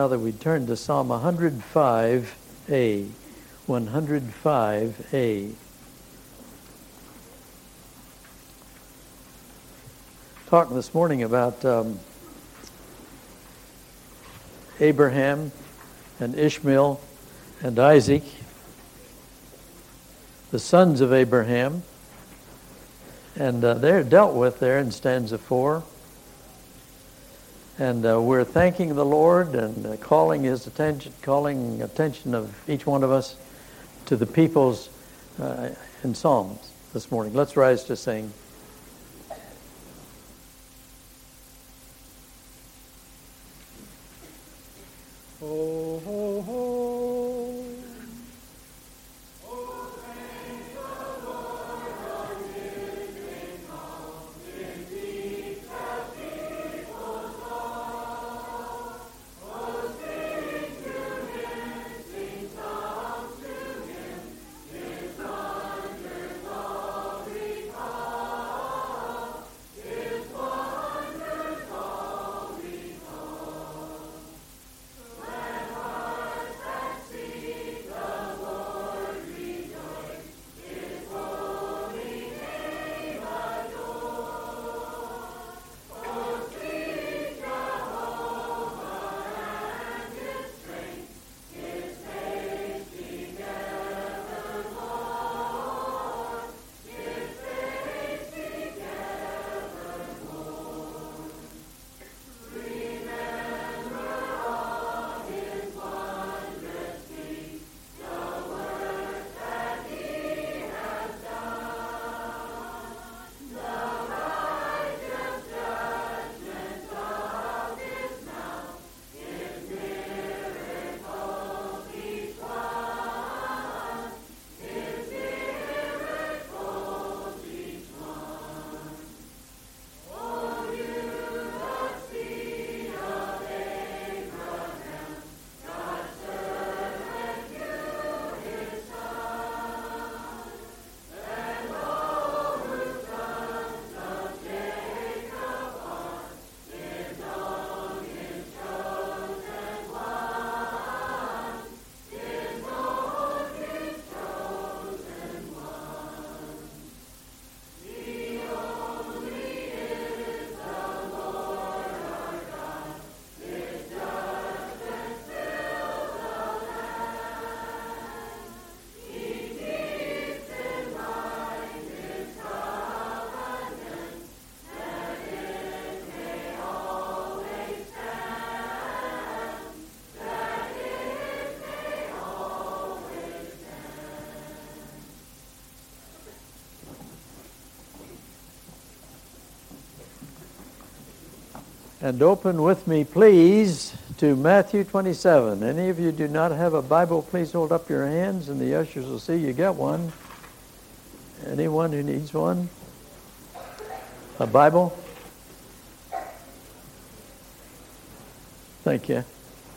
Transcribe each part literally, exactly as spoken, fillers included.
Now that we turn to Psalm one hundred five A. one hundred five A. Talking this morning about um, Abraham and Ishmael and Isaac, the sons of Abraham, and uh, they're dealt with there in stanza four. And uh, we're thanking the Lord and uh, calling His attention, calling attention of each one of us to the peoples uh, in Psalms this morning. Let's rise to sing. Ho, ho, ho. And open with me, please, to Matthew twenty-seven. Any of you do not have a Bible, please hold up your hands, and the ushers will see you get one. Anyone who needs one? A Bible? Thank you.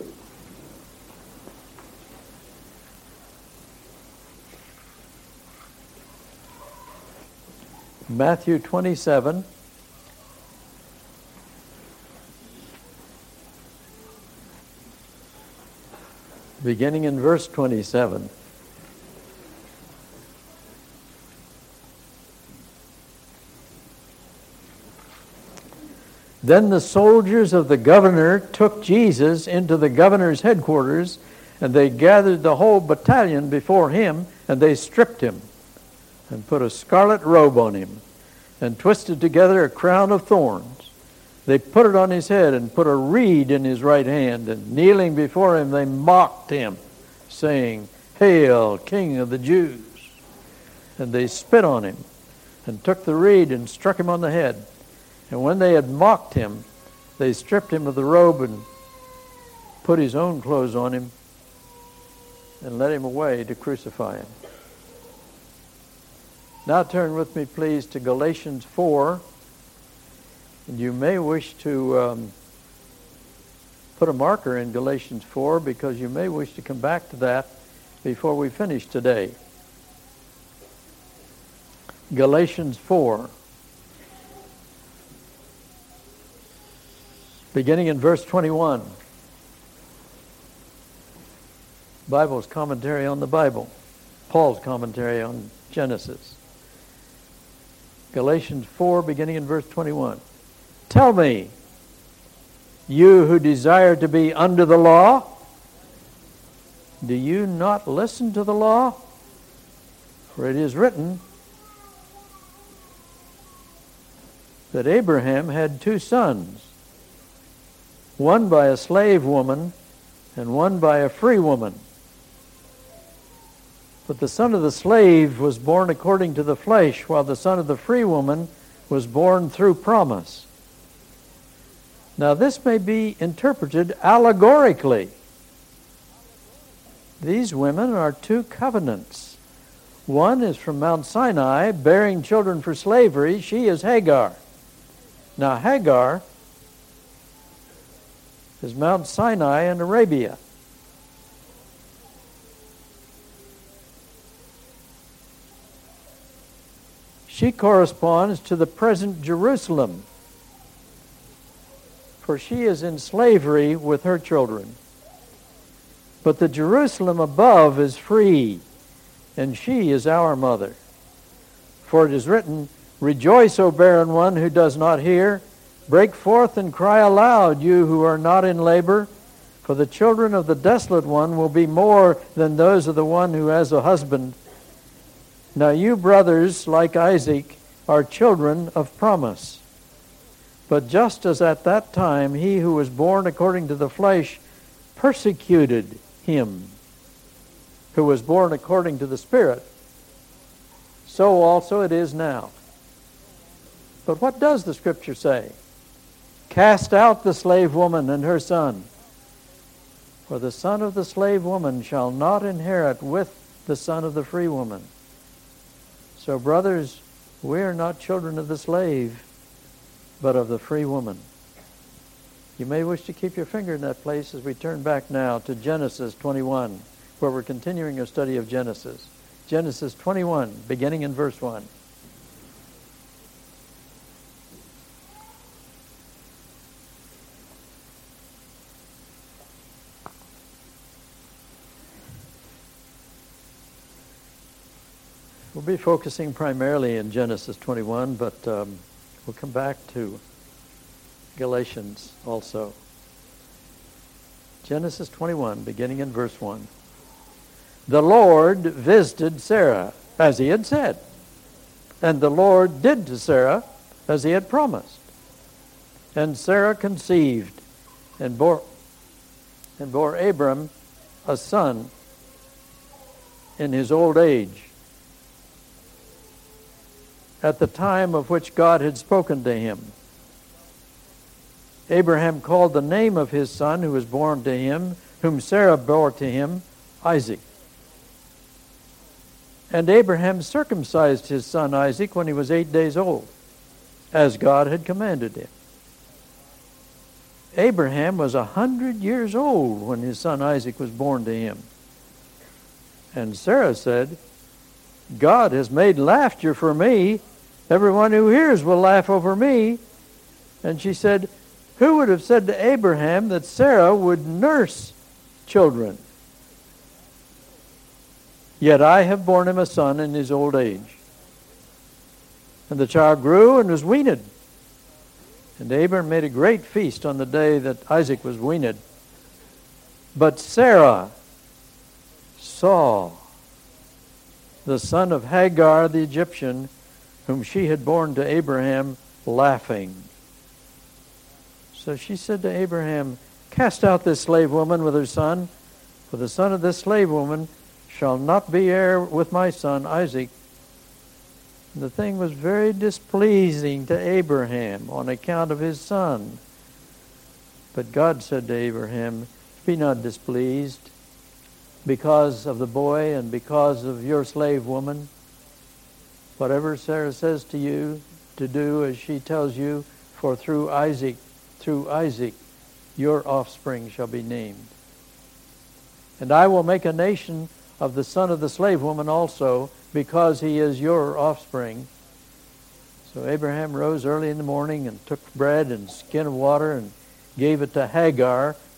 Matthew twenty-seven. Beginning in verse twenty-seven. Then the soldiers of the governor took Jesus into the governor's headquarters, and they gathered the whole battalion before him, and they stripped him, and put a scarlet robe on him, and twisted together a crown of thorns. They put it on his head and put a reed in his right hand, and kneeling before him, they mocked him, saying, "Hail, King of the Jews!" And they spit on him, and took the reed and struck him on the head. And when they had mocked him, they stripped him of the robe and put his own clothes on him, and led him away to crucify him. Now turn with me, please, to Galatians four. And you may wish to um, put a marker in Galatians four, because you may wish to come back to that before we finish today. Galatians four. Beginning in verse twenty-one. Bible's commentary on the Bible. Paul's commentary on Genesis. Galatians four, beginning in verse twenty-one. Tell me, you who desire to be under the law, do you not listen to the law? For it is written that Abraham had two sons, one by a slave woman and one by a free woman. But the son of the slave was born according to the flesh, while the son of the free woman was born through promise. Now this may be interpreted allegorically. These women are two covenants. One is from Mount Sinai, bearing children for slavery. She is Hagar. Now Hagar is Mount Sinai in Arabia. She corresponds to the present Jerusalem, for she is in slavery with her children. But the Jerusalem above is free, and she is our mother. For it is written, Rejoice, O barren one who does not hear. Break forth and cry aloud, you who are not in labor. For the children of the desolate one will be more than those of the one who has a husband. Now you brothers, like Isaac, are children of promise. But just as at that time he who was born according to the flesh persecuted him who was born according to the Spirit, so also it is now. But what does the Scripture say? Cast out the slave woman and her son, for the son of the slave woman shall not inherit with the son of the free woman. So, brothers, we are not children of the slave, but of the free woman. You may wish to keep your finger in that place as we turn back now to Genesis twenty-one, where we're continuing our study of Genesis. Genesis twenty-one, beginning in verse one. We'll be focusing primarily in Genesis twenty-one, but um, we'll come back to Galatians also. Genesis twenty-one, beginning in verse one. The Lord visited Sarah, as he had said, and the Lord did to Sarah as he had promised. And Sarah conceived and bore, and bore Abram a son in his old age, at the time of which God had spoken to him. Abraham called the name of his son who was born to him, whom Sarah bore to him, Isaac. And Abraham circumcised his son Isaac when he was eight days old, as God had commanded him. Abraham was a hundred years old when his son Isaac was born to him. And Sarah said, God has made laughter for me. Everyone who hears will laugh over me. And she said, who would have said to Abraham that Sarah would nurse children? Yet I have borne him a son in his old age. And the child grew and was weaned. And Abraham made a great feast on the day that Isaac was weaned. But Sarah saw the son of Hagar the Egyptian, whom she had borne to Abraham, laughing. So she said to Abraham, cast out this slave woman with her son, for the son of this slave woman shall not be heir with my son Isaac. And the thing was very displeasing to Abraham on account of his son. But God said to Abraham, be not displeased because of the boy and because of your slave woman. Whatever Sarah says to you to do as she tells you, for through Isaac, through Isaac, your offspring shall be named. And I will make a nation of the son of the slave woman also, because he is your offspring. So Abraham rose early in the morning and took bread and skin of water and gave it to Hagar,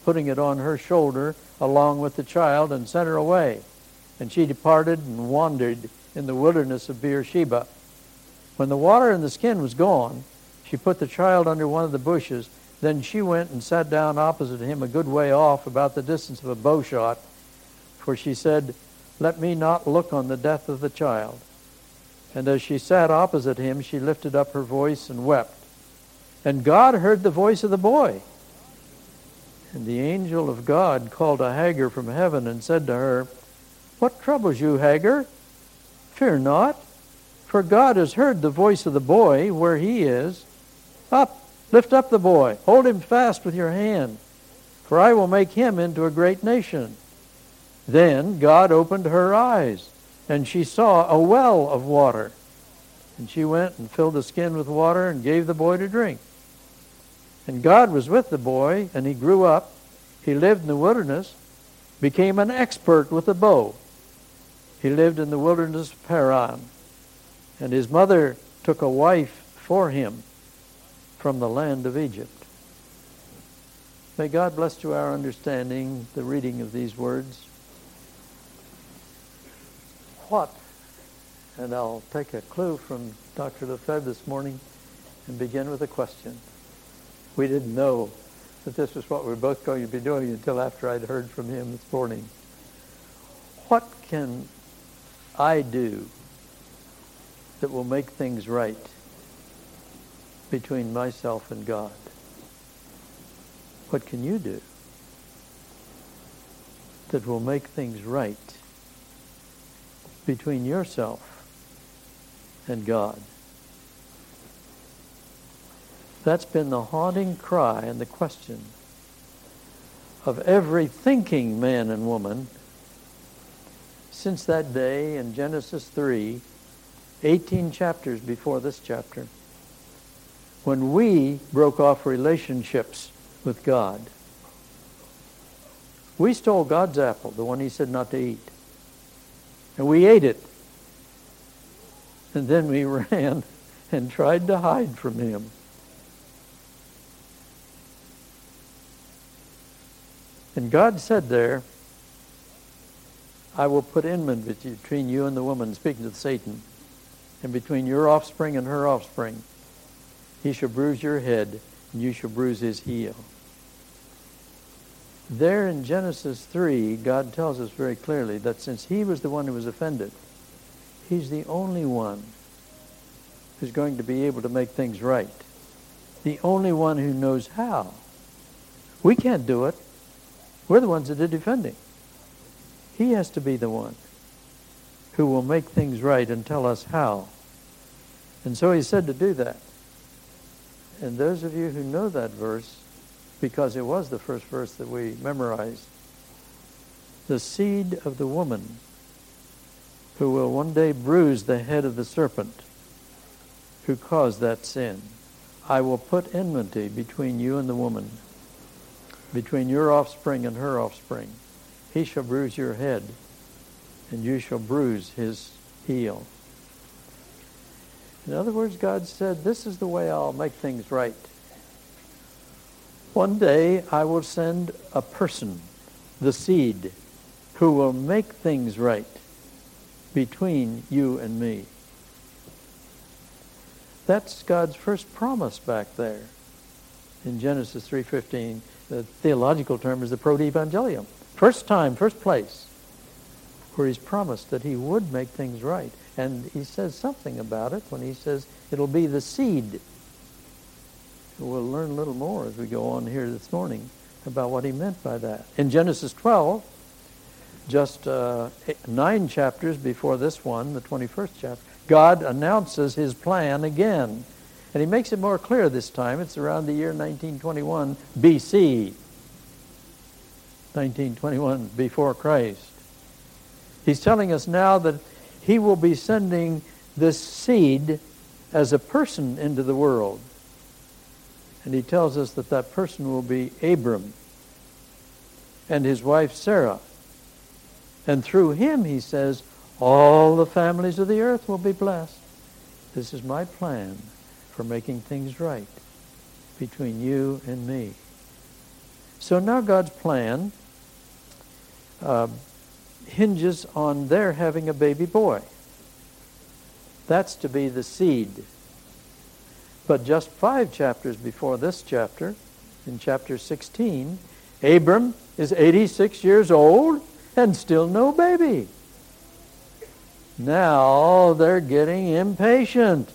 putting it on her shoulder along with the child, and sent her away. And she departed and wandered in the wilderness of Beersheba. When the water in the skin was gone, she put the child under one of the bushes. Then she went and sat down opposite him a good way off, about the distance of a bow shot. For she said, "Let me not look on the death of the child." And as she sat opposite him, she lifted up her voice and wept. And God heard the voice of the boy. And the angel of God called to Hagar from heaven and said to her, "What troubles you, Hagar? Fear not, for God has heard the voice of the boy where he is. Up, lift up the boy, hold him fast with your hand, for I will make him into a great nation." Then God opened her eyes, and she saw a well of water. And she went and filled the skin with water and gave the boy to drink. And God was with the boy, and he grew up. He lived in the wilderness, became an expert with the bow. He lived in the wilderness of Paran. And his mother took a wife for him from the land of Egypt. May God bless to our understanding the reading of these words. What? And I'll take a clue from Doctor Lefebvre this morning and begin with a question. We didn't know that this was what we were both going to be doing until after I'd heard from him this morning. What can I do that will make things right between myself and God? What can you do that will make things right between yourself and God? That's been the haunting cry and the question of every thinking man and woman since that day in Genesis three, eighteen chapters before this chapter, when we broke off relationships with God. We stole God's apple, the one he said not to eat. And we ate it. And then we ran and tried to hide from him. And God said there, "I will put enmity between you and the woman," speaking to Satan, "and between your offspring and her offspring. He shall bruise your head, and you shall bruise his heel." There in Genesis three, God tells us very clearly that since he was the one who was offended, he's the only one who's going to be able to make things right. The only one who knows how. We can't do it. We're the ones that are defending. He has to be the one who will make things right and tell us how. And so he said to do that. And those of you who know that verse, because it was the first verse that we memorized, the seed of the woman who will one day bruise the head of the serpent who caused that sin. I will put enmity between you and the woman, between your offspring and her offspring. He shall bruise your head, and you shall bruise his heel. In other words, God said, this is the way I'll make things right. One day I will send a person, the seed, who will make things right between you and me. That's God's first promise back there in Genesis three fifteen. The theological term is the proto-evangelium. First time, first place, where he's promised that he would make things right. And he says something about it when he says it'll be the seed. We'll learn a little more as we go on here this morning about what he meant by that. In Genesis twelve, just uh, eight, nine chapters before this one, the twenty-first chapter, God announces his plan again. And he makes it more clear this time. It's around the year nineteen twenty-one B C. nineteen twenty-one before Christ. He's telling us now that he will be sending this seed as a person into the world. And he tells us that that person will be Abram and his wife Sarah. And through him, he says, all the families of the earth will be blessed. This is my plan for making things right between you and me. So now God's plan uh, hinges on their having a baby boy. That's to be the seed. But just five chapters before this chapter, in chapter sixteen, Abram is eighty-six years old and still no baby. Now they're getting impatient.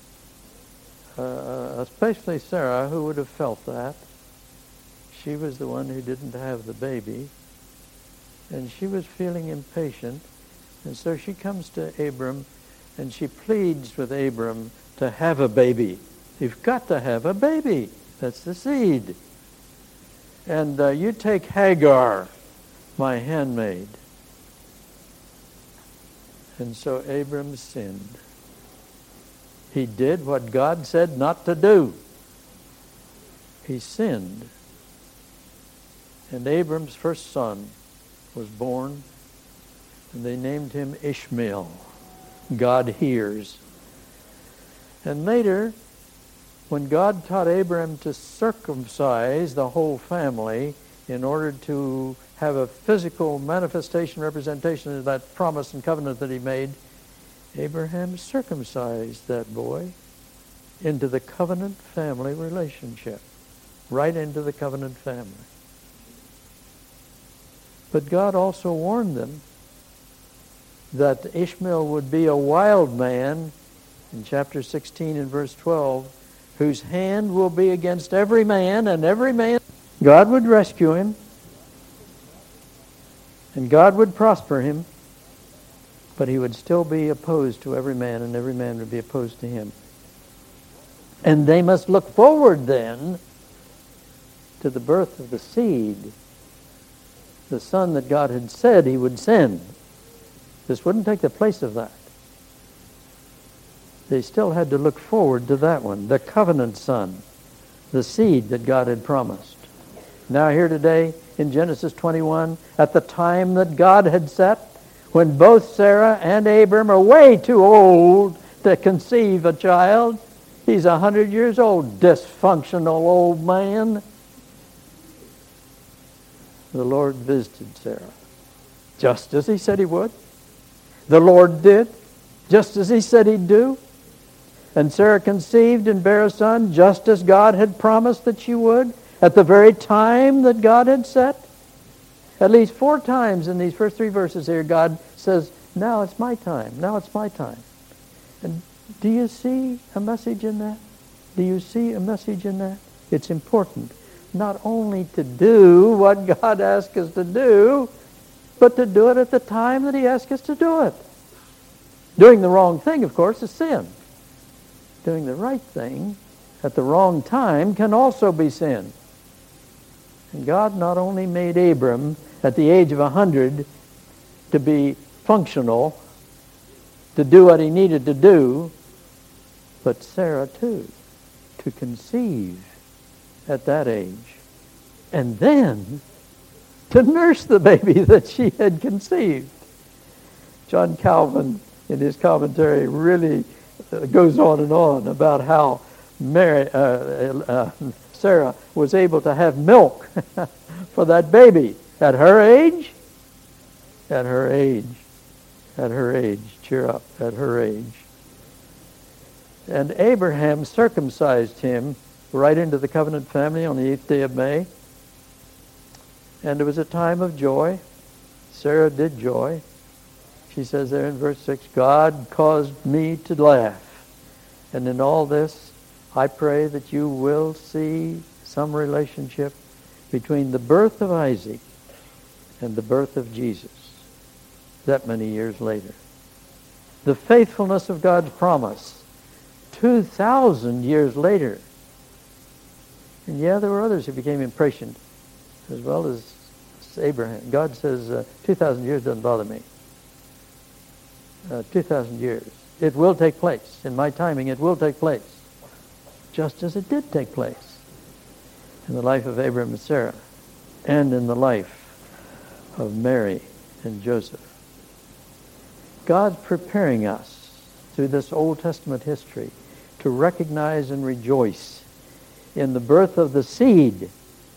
Uh, especially Sarah, who would have felt that. She was the one who didn't have the baby. And she was feeling impatient. And so she comes to Abram and she pleads with Abram to have a baby. You've got to have a baby. That's the seed. And uh, you take Hagar, my handmaid. And so Abram sinned. He did what God said not to do. He sinned. And Abram's first son was born, and they named him Ishmael. God hears. And later, when God taught Abram to circumcise the whole family in order to have a physical manifestation, representation of that promise and covenant that he made, Abraham circumcised that boy into the covenant family relationship, right into the covenant family. But God also warned them that Ishmael would be a wild man, in chapter sixteen and verse twelve, whose hand will be against every man, and every man, God would rescue him, and God would prosper him, but he would still be opposed to every man, and every man would be opposed to him. And they must look forward then to the birth of the seed, the son that God had said he would send. This wouldn't take the place of that. They still had to look forward to that one, the covenant son, the seed that God had promised. Now here today in Genesis twenty-one, at the time that God had set, when both Sarah and Abram are way too old to conceive a child, he's a hundred years old, dysfunctional old man. The Lord visited Sarah, just as he said he would. The Lord did, just as he said he'd do. And Sarah conceived and bare a son, just as God had promised that she would, at the very time that God had set. At least four times in these first three verses here, God says, now it's my time, now it's my time. And do you see a message in that? Do you see a message in that? It's important not only to do what God asks us to do, but to do it at the time that he asks us to do it. Doing the wrong thing, of course, is sin. Doing the right thing at the wrong time can also be sin. And God not only made Abram at the age of a hundred to be functional, to do what he needed to do, but Sarah too, to conceive at that age, and then to nurse the baby that she had conceived. John Calvin, in his commentary, really uh, goes on and on about how Mary, uh, uh, Sarah was able to have milk for that baby at her age. At her age. At her age. Cheer up. At her age. And Abraham circumcised him right into the covenant family on the eighth day of May. And it was a time of joy. Sarah did joy. She says there in verse six, God caused me to laugh. And in all this, I pray that you will see some relationship between the birth of Isaac and the birth of Jesus that many years later. The faithfulness of God's promise two thousand years later. And yeah, there were others who became impatient as well as Abraham. God says uh, two thousand years doesn't bother me. Uh, two thousand years. It will take place. In my timing, it will take place. Just as it did take place in the life of Abraham and Sarah and in the life of Mary and Joseph. God's preparing us through this Old Testament history to recognize and rejoice in the birth of the seed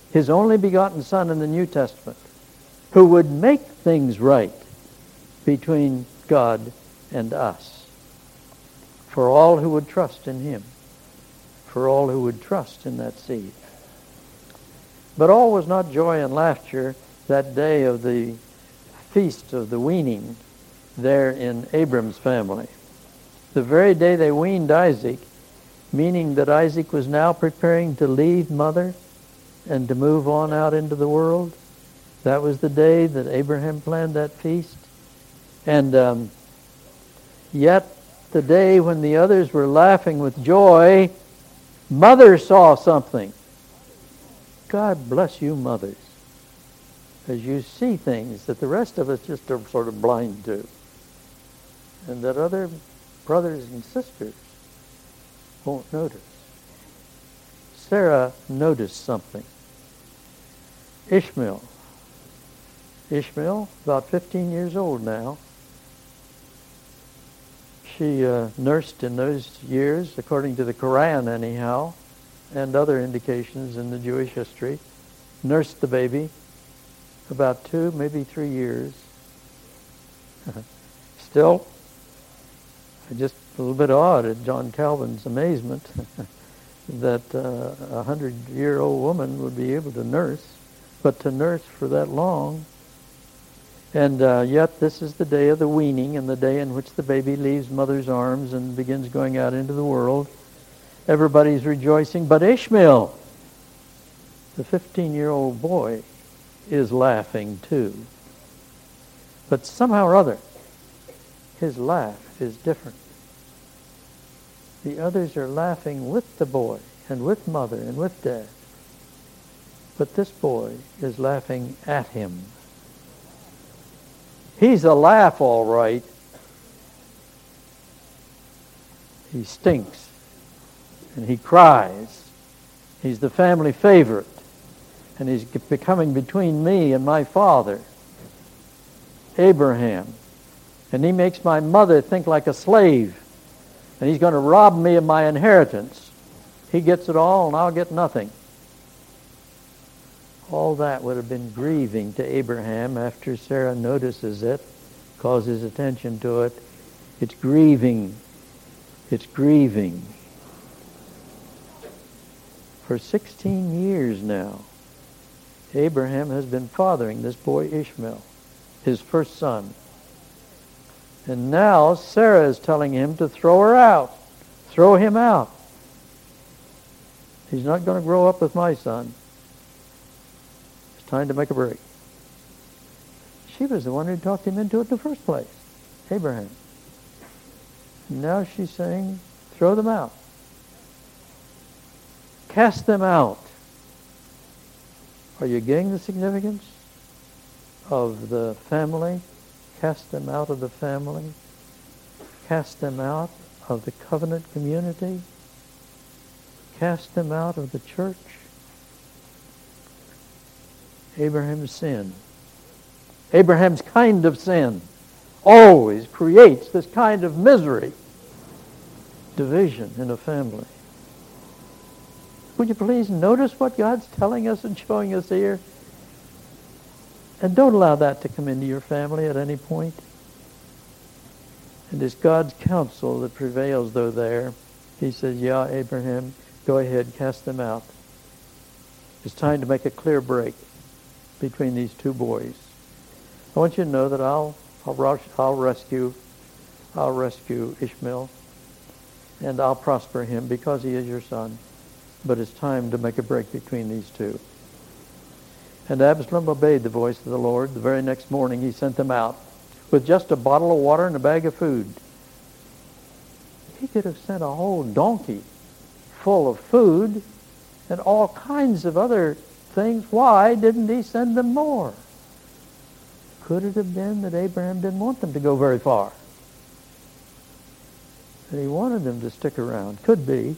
his only begotten Son in the New Testament, who would make things right between God and us for all who would trust in him, for all who would trust in that seed. But all was not joy and laughter that day of the feast of the weaning there in Abram's family. The very day they weaned Isaac, meaning that Isaac was now preparing to leave mother and to move on out into the world, that was the day that Abraham planned that feast. And um, yet the day when the others were laughing with joy, mother saw something. God bless you, mothers, as you see things that the rest of us just are sort of blind to, and that other brothers and sisters won't notice. Sarah noticed something. Ishmael. Ishmael, about fifteen years old now. She uh, nursed in those years, according to the Quran anyhow, and other indications in the Jewish history, nursed the baby about two, maybe three years. Still, just a little bit odd at John Calvin's amazement that uh, a hundred-year-old woman would be able to nurse, but to nurse for that long. And uh, yet this is the day of the weaning, and the day in which the baby leaves mother's arms and begins going out into the world. Everybody's rejoicing, but Ishmael, the fifteen-year-old boy, is laughing too. But somehow or other, his laugh is different. The others are laughing with the boy and with mother and with dad. But this boy is laughing at him. He's a laugh, all right. He stinks. And he cries. He's the family favorite. And he's becoming between me and my father, Abraham. And he makes my mother think like a slave. And he's going to rob me of my inheritance. He gets it all and I'll get nothing. All that would have been grieving to Abraham after Sarah notices it, calls his attention to it. It's grieving. It's grieving. For sixteen years now, Abraham has been fathering this boy Ishmael, his first son. And now Sarah is telling him to throw her out. Throw him out. He's not going to grow up with my son. It's time to make a break. She was the one who talked him into it in the first place, Abraham. And now she's saying, throw them out. Cast them out. Are you getting the significance of the family? Cast them out of the family. Cast them out of the covenant community. Cast them out of the church. Abraham's sin. Abraham's kind of sin always creates this kind of misery, division in a family. Would you please notice what God's telling us and showing us here? And don't allow that to come into your family at any point. And it's God's counsel that prevails, though, there. He says, yeah, Abraham, go ahead, cast them out. It's time to make a clear break between these two boys. I want you to know that I'll, I'll, I'll rescue, I'll rescue Ishmael, and I'll prosper him because he is your son. But it's time to make a break between these two. And Absalom obeyed the voice of the Lord. The very next morning he sent them out with just a bottle of water and a bag of food. He could have sent a whole donkey full of food and all kinds of other things. Why didn't he send them more? Could it have been that Abraham didn't want them to go very far? That he wanted them to stick around? Could be.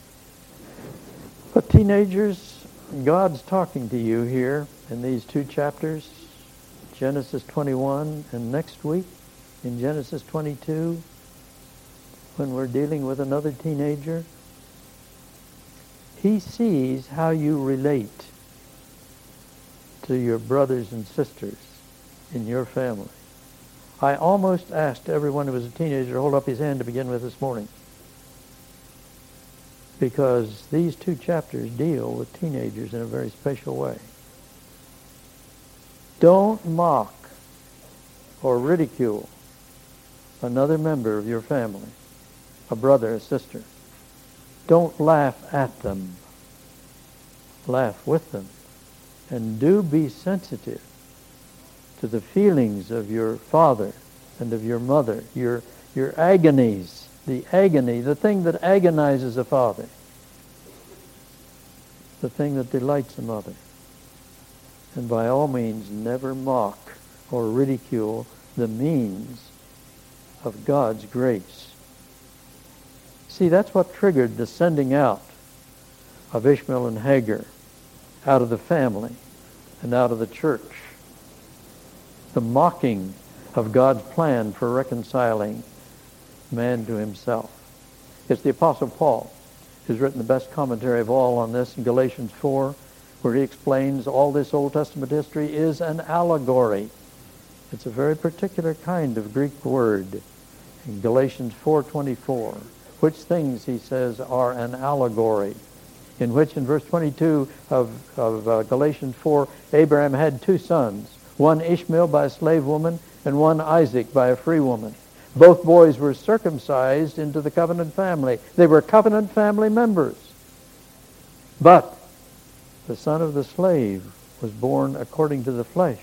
But teenagers, God's talking to you here in these two chapters, Genesis twenty-one, and next week in Genesis twenty-two, when we're dealing with another teenager. He sees how you relate to your brothers and sisters in your family. I almost asked everyone who was a teenager to hold up his hand to begin with this morning, because these two chapters deal with teenagers in a very special way. Don't mock or ridicule another member of your family, a brother, a sister. Don't laugh at them. Laugh with them. And do be sensitive to the feelings of your father and of your mother, your, your agonies, the agony, the thing that agonizes a father, the thing that delights a mother. And by all means, never mock or ridicule the means of God's grace. See, that's what triggered the sending out of Ishmael and Hagar out of the family and out of the church. The mocking of God's plan for reconciling man to himself. It's the Apostle Paul who's written the best commentary of all on this in Galatians four, where he explains all this Old Testament history is an allegory. It's a very particular kind of Greek word in Galatians four twenty-four, which things, he says, are an allegory, in which in verse twenty-two of, of uh, Galatians four, Abraham had two sons, one Ishmael by a slave woman and one Isaac by a free woman. Both boys were circumcised into the covenant family. They were covenant family members. But the son of the slave was born according to the flesh,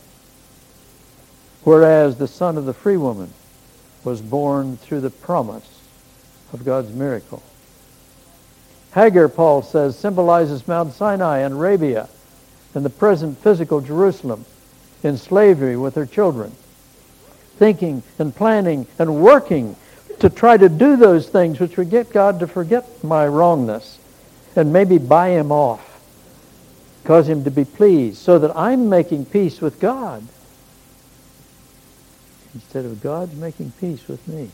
whereas the son of the free woman was born through the promise of God's miracle. Hagar, Paul says, symbolizes Mount Sinai and Arabia and the present physical Jerusalem in slavery with her children, thinking and planning and working to try to do those things which would get God to forget my wrongness and maybe buy him off, cause him to be pleased, so that I'm making peace with God instead of God's making peace with me.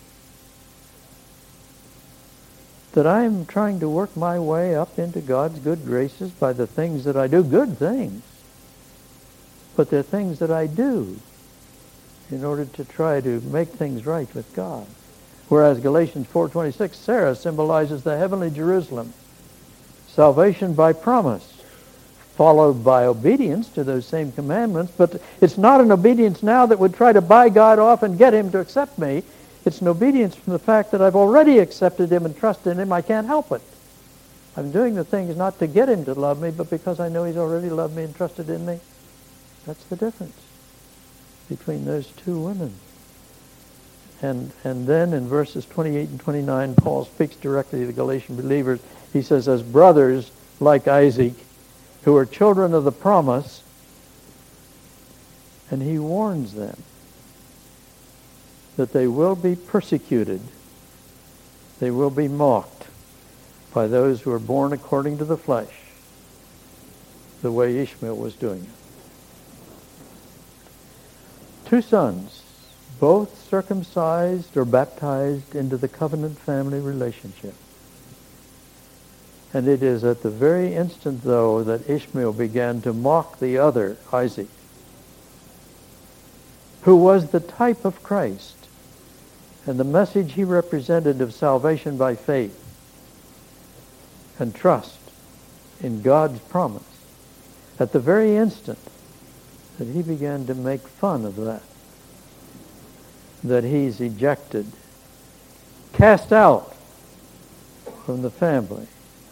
That I'm trying to work my way up into God's good graces by the things that I do, good things, but they're things that I do in order to try to make things right with God. Whereas Galatians four twenty-six, Sarah symbolizes the heavenly Jerusalem, salvation by promise, followed by obedience to those same commandments, but it's not an obedience now that would try to buy God off and get him to accept me. It's an obedience from the fact that I've already accepted him and trusted in him. I can't help it. I'm doing the things not to get him to love me, but because I know he's already loved me and trusted in me. That's the difference between those two women. And and then in verses twenty-eight and twenty-nine, Paul speaks directly to the Galatian believers. He says, as brothers like Isaac, who are children of the promise, and he warns them that they will be persecuted, they will be mocked by those who are born according to the flesh, the way Ishmael was doing it. Two sons, both circumcised or baptized into the covenant family relationship. And it is at the very instant, though, that Ishmael began to mock the other, Isaac, who was the type of Christ and the message he represented of salvation by faith and trust in God's promise. At the very instant that he began to make fun of that, that he's ejected, cast out from the family.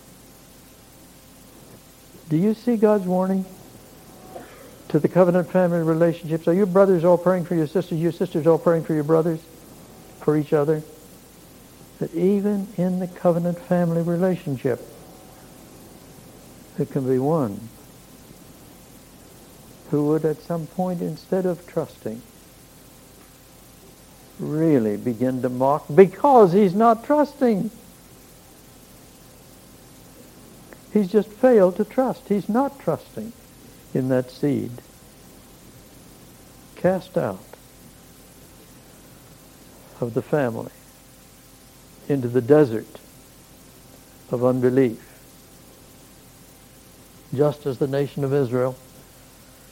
Do you see God's warning to the covenant family relationships? Are you brothers all praying for your sisters? You sisters all praying for your brothers? For each other? That even in the covenant family relationship, there can be one who would at some point, instead of trusting, really begin to mock because he's not trusting. He's just failed to trust. He's not trusting in that seed. Cast out of the family into the desert of unbelief. Just as the nation of Israel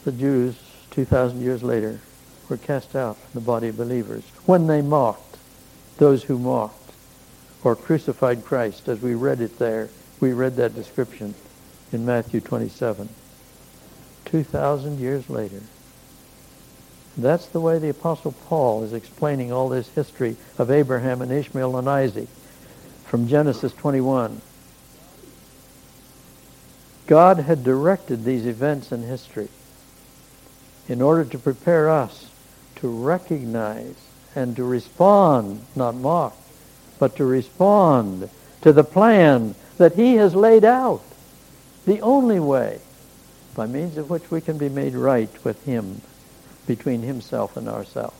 the Jews two thousand years later were cast out from the body of believers when they mocked those who mocked or crucified Christ, as we read it there. We read that description in Matthew twenty-seven. two thousand years later. That's the way the Apostle Paul is explaining all this history of Abraham and Ishmael and Isaac from Genesis twenty-one. God had directed these events in history in order to prepare us to recognize and to respond, not mock, but to respond to the plan that he has laid out. The only way by means of which we can be made right with him, between himself and ourselves.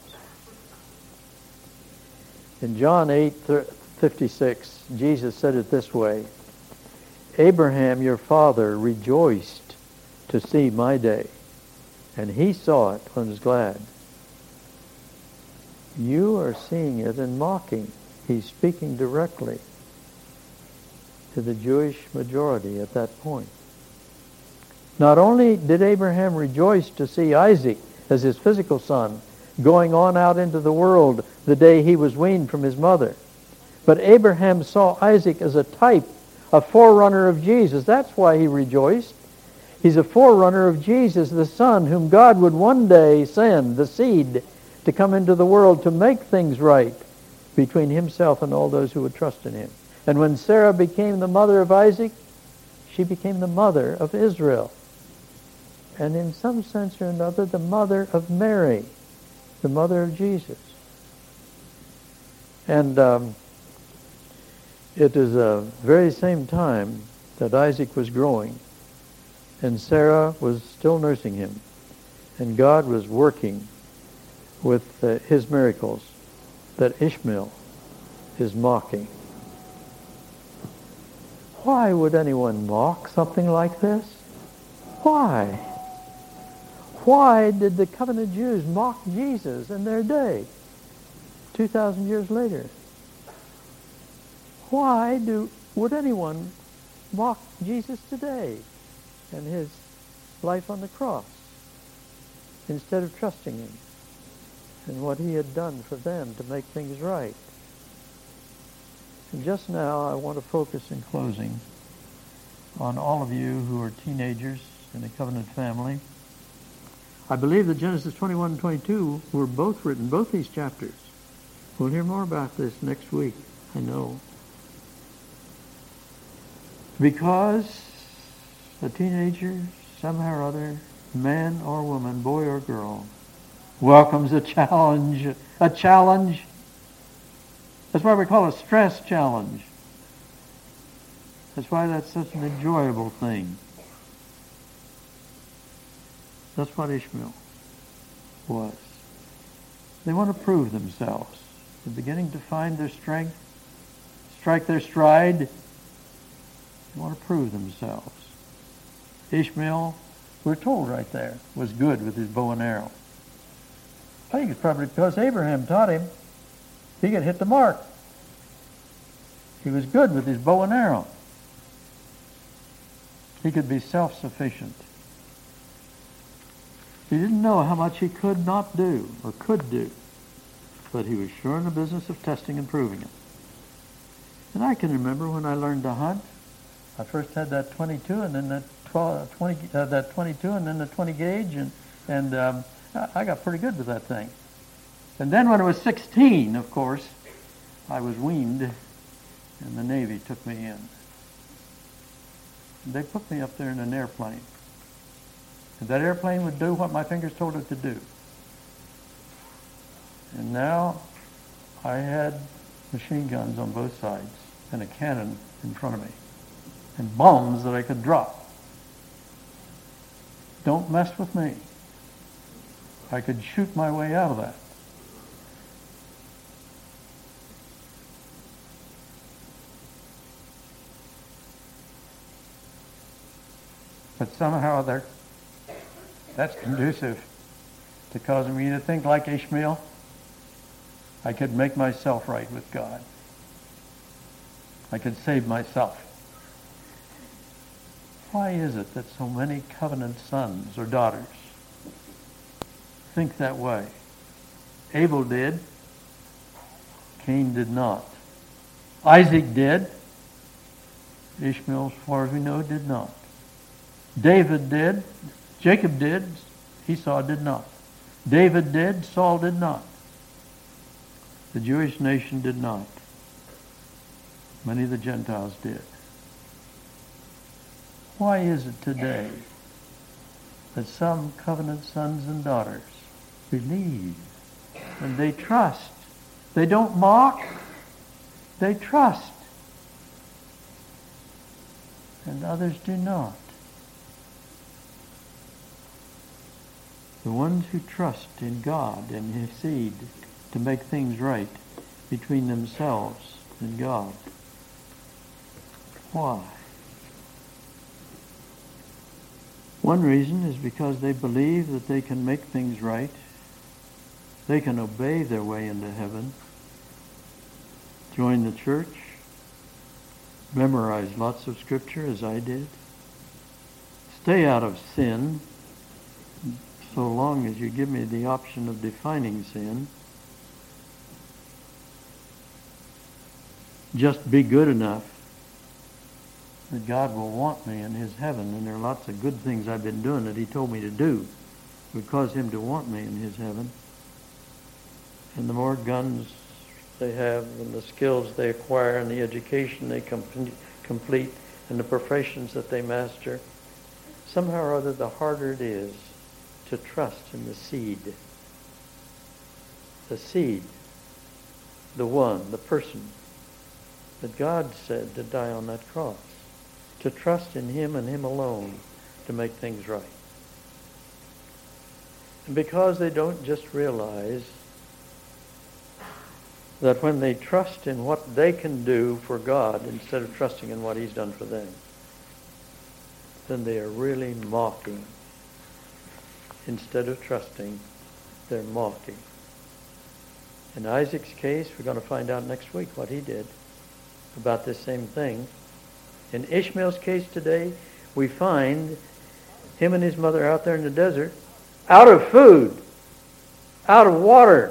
In John eight fifty-six, Jesus said it this way, Abraham, your father, rejoiced to see my day, and he saw it and was glad. You are seeing it and mocking. He's speaking directly to the Jewish majority at that point. Not only did Abraham rejoice to see Isaac as his physical son going on out into the world the day he was weaned from his mother, but Abraham saw Isaac as a type, a forerunner of Jesus. That's why he rejoiced. He's a forerunner of Jesus, the Son, whom God would one day send, the seed, to come into the world to make things right between himself and all those who would trust in him. And when Sarah became the mother of Isaac, she became the mother of Israel. And in some sense or another, the mother of Mary, the mother of Jesus. And um, it is the very same time that Isaac was growing, and Sarah was still nursing him, and God was working with uh, his miracles, that Ishmael is mocking. Why would anyone mock something like this? Why? Why did the covenant Jews mock Jesus in their day, two thousand years later? Why do would anyone mock Jesus today and his life on the cross instead of trusting him and what he had done for them to make things right? And just now I want to focus in closing on all of you who are teenagers in the covenant family. I believe that Genesis twenty-one and twenty-two were both written, both these chapters. We'll hear more about this next week, I know. Because a teenager, somehow or other, man or woman, boy or girl, welcomes a challenge, a challenge. That's why we call it a stress challenge. That's why that's such an enjoyable thing. That's what Ishmael was. They want to prove themselves. They're beginning to find their strength, strike their stride. They want to prove themselves. Ishmael, we're told right there, was good with his bow and arrow. I think it's probably because Abraham taught him he could hit the mark. He was good with his bow and arrow. He could be self-sufficient. He didn't know how much he could not do or could do, but he was sure in the business of testing and proving it. And I can remember when I learned to hunt, I first had that twenty-two and then that twelve, twenty, uh, that twenty-two and then the twenty gauge, and and um, I got pretty good with that thing. And then when I was sixteen, of course, I was weaned, and the Navy took me in. And they put me up there in an airplane. And that airplane would do what my fingers told it to do. And now I had machine guns on both sides and a cannon in front of me and bombs that I could drop. Don't mess with me. I could shoot my way out of that. But somehow they're that's conducive to causing me to think like Ishmael. I could make myself right with God. I could save myself. Why is it that so many covenant sons or daughters think that way. Abel did. Cain did not. Isaac did. Ishmael, as far as we know, did not. David did. Jacob did. Esau did not. David did. Saul did not. The Jewish nation did not. Many of the Gentiles did. Why is it today that some covenant sons and daughters believe and they trust? They don't mock. They trust. And others do not. The ones who trust in God and His seed to make things right between themselves and God. Why? One reason is because they believe that they can make things right. They can obey their way into heaven. Join the church. Memorize lots of scripture as I did. Stay out of sin so long as you give me the option of defining sin. Just be good enough that God will want me in His heaven, and there are lots of good things I've been doing that He told me to do would cause Him to want me in His heaven. And the more guns they have, and the skills they acquire, and the education they com- complete, and the professions that they master, somehow or other the harder it is to trust in the seed. The seed, the one, the person that God said to die on that cross. To trust in Him and Him alone to make things right. And because they don't just realize that when they trust in what they can do for God instead of trusting in what He's done for them, then they are really mocking. Instead of trusting, they're mocking. In Isaac's case, we're going to find out next week what he did about this same thing. In Ishmael's case today, we find him and his mother out there in the desert, out of food, out of water,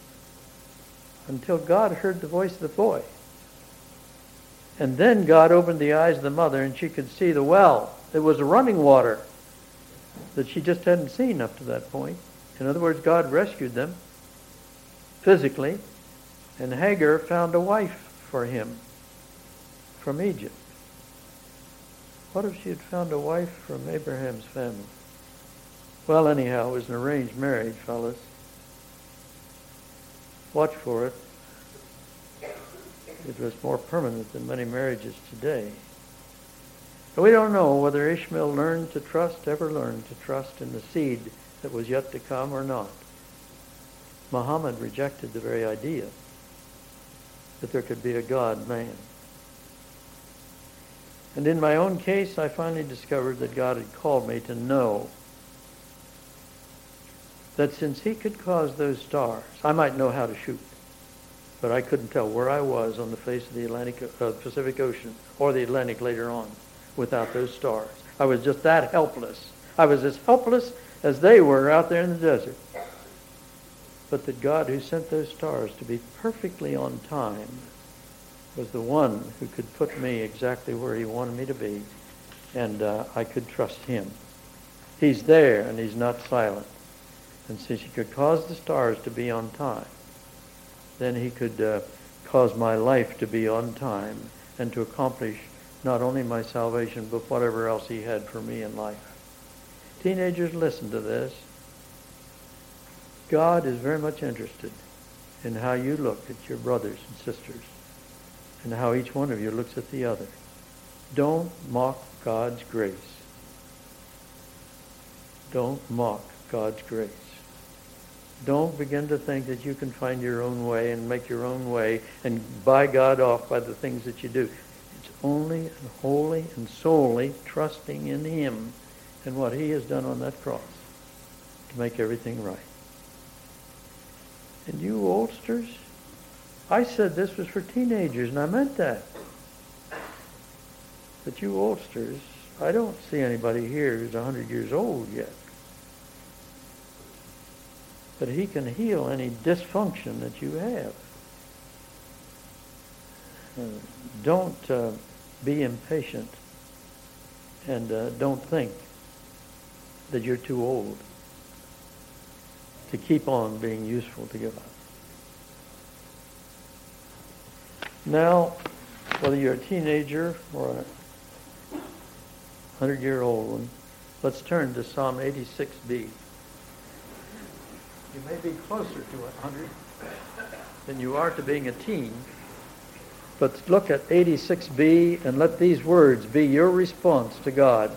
until God heard the voice of the boy. And then God opened the eyes of the mother, and she could see the well. It was running water that she just hadn't seen up to that point. In other words, God rescued them physically, and Hagar found a wife for him from Egypt. What if she had found a wife from Abraham's family? Well, anyhow, it was an arranged marriage, fellas. Watch for it. It was more permanent than many marriages today. But we don't know whether Ishmael learned to trust, ever learned to trust in the seed that was yet to come or not. Muhammad rejected the very idea that there could be a God-man. And in my own case, I finally discovered that God had called me to know that since He could cause those stars, I might know how to shoot, but I couldn't tell where I was on the face of the Atlantic, uh, Pacific Ocean or the Atlantic later on without those stars. I was just that helpless. I was as helpless as they were out there in the desert. But that God who sent those stars to be perfectly on time was the one who could put me exactly where He wanted me to be, and uh, I could trust Him. He's there, and He's not silent. And since He could cause the stars to be on time, then He could uh, cause my life to be on time and to accomplish not only my salvation, but whatever else He had for me in life. Teenagers, listen to this. God is very much interested in how you look at your brothers and sisters and how each one of you looks at the other. Don't mock God's grace. Don't mock God's grace. Don't begin to think that you can find your own way and make your own way and buy God off by the things that you do. It's only and wholly and solely trusting in Him and what He has done on that cross to make everything right. And you oldsters, I said this was for teenagers, and I meant that. But you oldsters, I don't see anybody here who's one hundred years old yet. but he can heal any dysfunction that you have. Uh, don't uh, be impatient, and uh, don't think that you're too old to keep on being useful to God. Now, whether you're a teenager or a hundred-year-old one, let's turn to Psalm eighty-six B. You may be closer to a hundred than you are to being a teen, but look at eighty-six B and let these words be your response to God.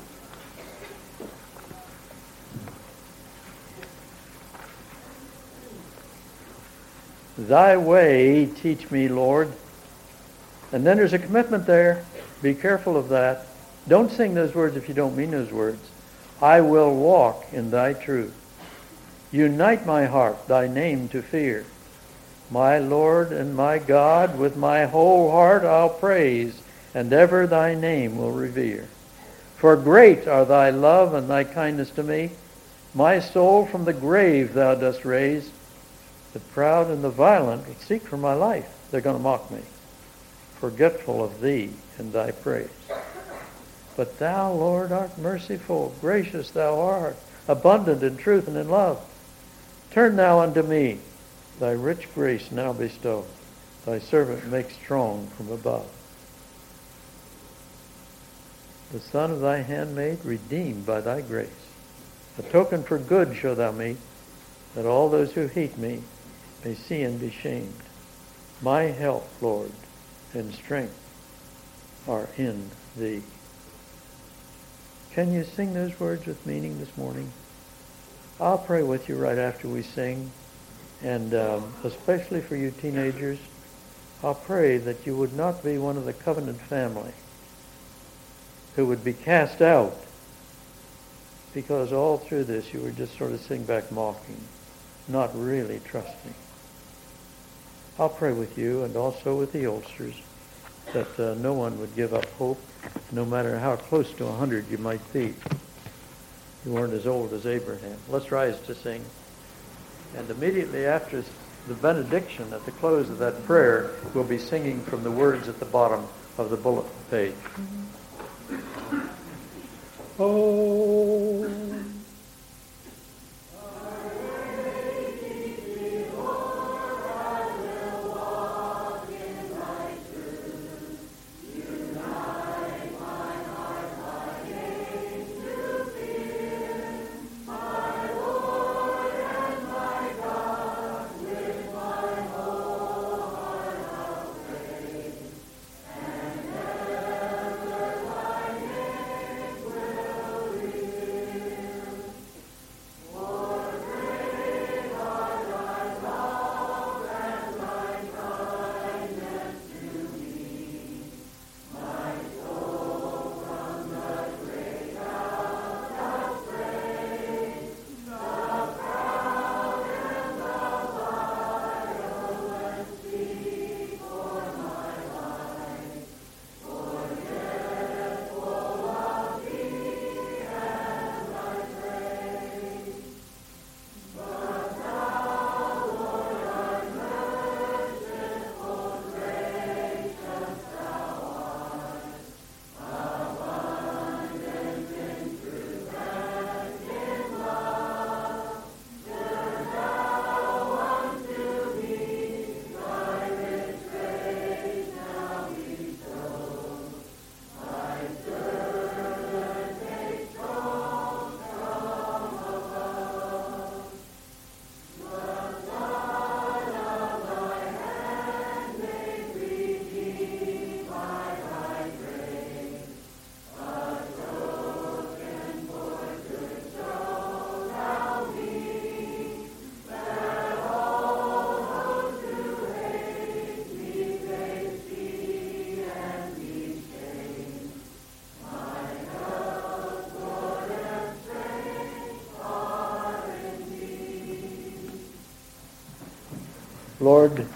Thy way teach me, Lord. And then there's a commitment there. Be careful of that. Don't sing those words if you don't mean those words. I will walk in thy truth. Unite my heart, thy name to fear. My Lord and my God, with my whole heart I'll praise, and ever thy name will revere. For great are thy love and thy kindness to me. My soul from the grave thou dost raise. The proud and the violent would seek for my life. They're going to mock me, forgetful of thee and thy praise. But thou, Lord, art merciful, gracious thou art, abundant in truth and in love. Turn thou unto me, thy rich grace now bestow. Thy servant make strong from above. The son of thy handmaid redeemed by thy grace. A token for good show thou me, that all those who hate me may see and be shamed. My help, Lord, and strength are in thee. Can you sing those words with meaning this morning? I'll pray with you right after we sing. And um, especially for you teenagers, I'll pray that you would not be one of the covenant family who would be cast out because all through this you were just sort of sitting back mocking, not really trusting. I'll pray with you and also with the oldsters that uh, no one would give up hope, no matter how close to a hundred you might be. You weren't as old as Abraham. Let's rise to sing. And immediately after the benediction at the close of that prayer, we'll be singing from the words at the bottom of the bulletin page. Oh, Lord,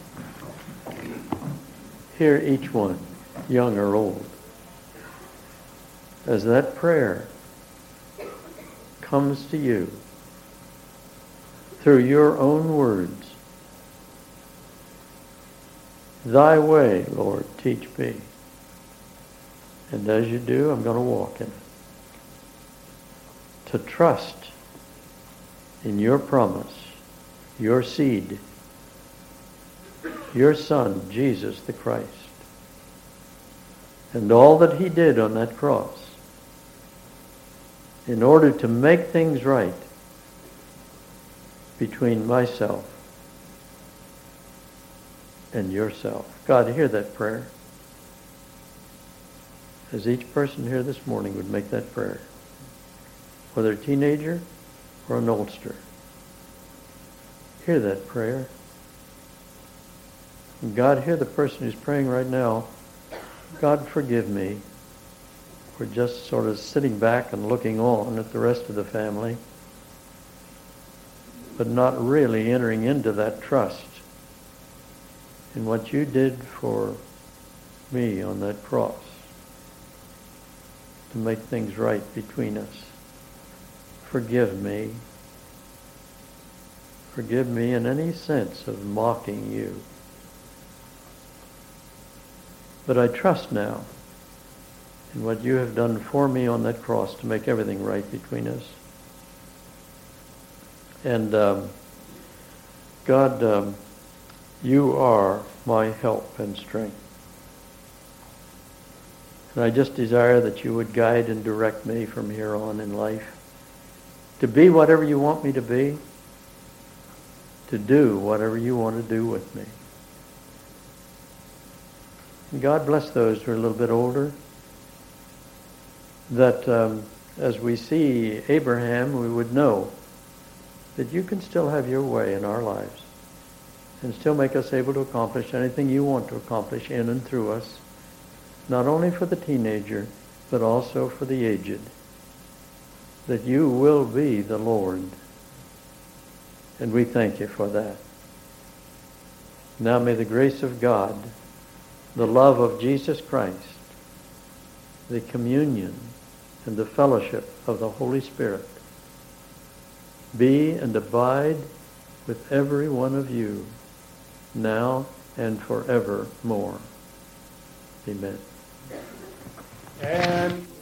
hear each one, young or old, as that prayer comes to you. through your own words. Thy way, Lord, teach me. And as you do, I'm going to walk in it. To trust in your promise, your seed, your Son, Jesus the Christ, and all that he did on that cross in order to make things right between myself and yourself. God, hear that prayer. As each person here this morning would make that prayer, whether a teenager or an oldster, hear that prayer. And God, hear the person who's praying right now. God, forgive me for just sort of sitting back and looking on at the rest of the family, but not really entering into that trust in what you did for me on that cross to make things right between us. Forgive me. Forgive me in any sense of mocking you. But I trust now in what you have done for me on that cross to make everything right between us. And um, God, um, you are my help and strength. And I just desire that you would guide and direct me from here on in life to be whatever you want me to be, to do whatever you want to do with me. And God bless those who are a little bit older, that um, as we see Abraham, we would know that you can still have your way in our lives and still make us able to accomplish anything you want to accomplish in and through us, not only for the teenager, but also for the aged, that you will be the Lord. And we thank you for that. Now may the grace of God, the love of Jesus Christ, the communion and the fellowship of the Holy Spirit be and abide with every one of you now and forevermore. Amen. And